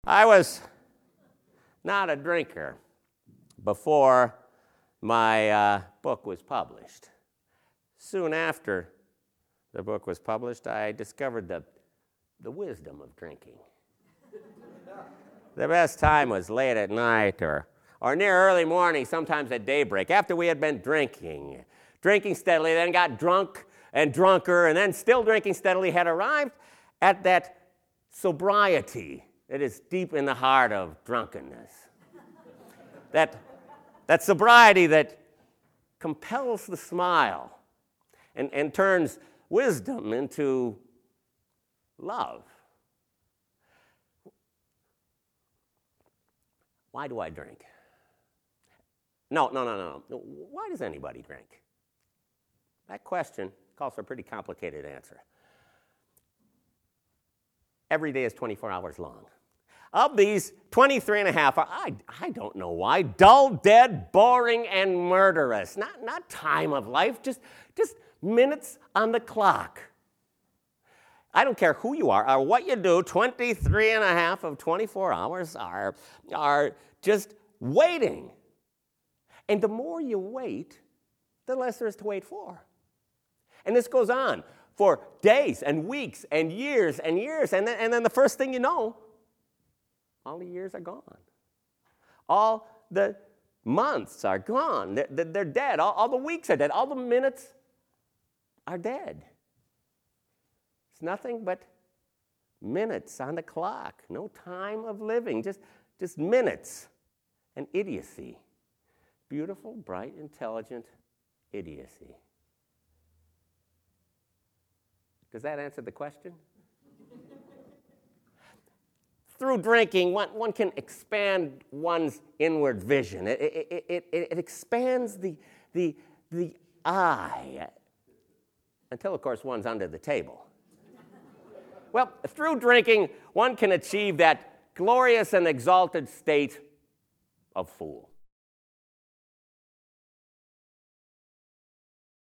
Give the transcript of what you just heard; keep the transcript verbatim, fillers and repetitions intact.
I was not a drinker before my uh, book was published. Soon after the book was published, I discovered the, the wisdom of drinking. The best time was late at night or, or near early morning, sometimes at daybreak, after we had been drinking. Drinking steadily, then got drunk and drunker, and then still drinking steadily, had arrived at that sobriety that is deep in the heart of drunkenness. that, that sobriety that compels the smile and, and turns wisdom into love. Why do I drink? No, no, no, no, no. Why does anybody drink? That question calls for a pretty complicated answer. Every day is twenty-four hours long. Of these, twenty-three and a half are, I, I don't know why, dull, dead, boring, and murderous. Not, not time of life, just, just minutes on the clock. I don't care who you are or what you do, twenty-three and a half of twenty-four hours are, are just waiting. And the more you wait, the less there is to wait for. And this goes on for days and weeks and years and years. And then, and then the first thing you know, all the years are gone. All the months are gone. They're, they're dead. All, all the weeks are dead. All the minutes are dead. It's nothing but minutes on the clock. No time of living. Just, just minutes and idiocy. Beautiful, bright, intelligent idiocy. Does that answer the question? Through drinking, one, one can expand one's inward vision. It, it, it, it, it expands the, the, the eye, until, of course, one's under the table. Well, through drinking, one can achieve that glorious and exalted state of fool.